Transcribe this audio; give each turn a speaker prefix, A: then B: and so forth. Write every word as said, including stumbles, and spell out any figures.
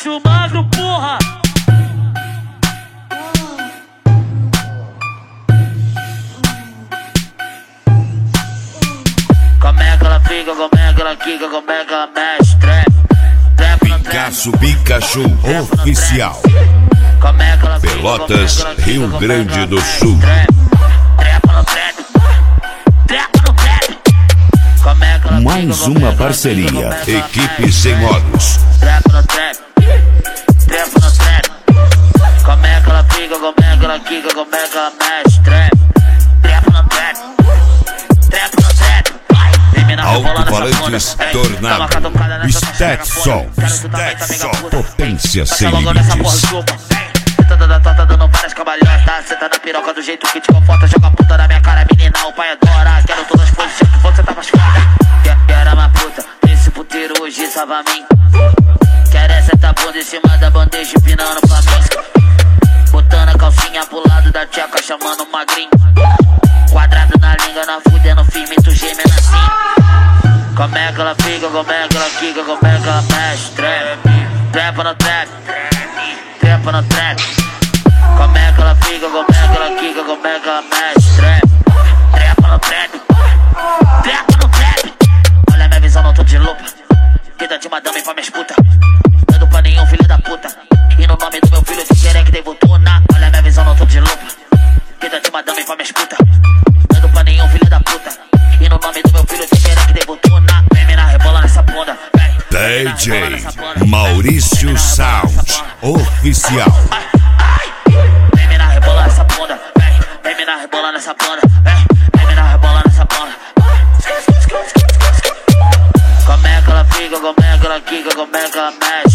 A: macho magro, porra. Como é que ela fica, como é que ela quica, como é que ela mexe, trap.
B: Picasso Pikachu Oficial. Pelotas, Rio Grande do Sul. Mais uma parceria, Equipe Sem Olhos.
A: Como é que ela fica, como é que ela quica, como é que ela mexe, trap. Trap no trap, trap no trap.
B: Alto-falantes Tornado, Stetson, Stetson, potência sem limites.
A: Sentada da torta dando várias cambalhotas. Senta na piroca do jeito que te conforta. Joga a puta na minha cara, menina, o pai adora. Quero todas as posições que você tá mais foda. Quero uma puta, esse puteiro hoje salva a mim. Quero essa tá bunda em cima da bandeja empinando pra mim. Botando a calcinha pro lado da tcheca, chamando o magrinho. Quadrado na língua, na fudendo firme, tu gemendo assim. Como é que ela fica, como é que ela quica, como é que ela mexe, trap. Trap no trap, trap no trap. Como é que ela fica, como é que ela quica, como é que ela mexe, trap. Trap no trap, trap no trap. Olha minha visão, não tô de lupa. Vida de madame pra minhas putas. Dando pra nenhum filho da puta. E no nome do meu filho tu querer que tem fortuna. Olha minha visão, não tô de lupa. Vida de madame pra minhas putas. Dando pra nenhum filho da puta. E no nome do meu filho tu querer que tem fortuna. Vem me na rebola nessa bunda.
B: D J Maurício Sound Oficial.
A: Vem me na rebola nessa bunda. Vem me na rebola nessa bunda. Vem me na rebola nessa bunda. Como é que ela fica, como é que ela quica, como é que ela mexe.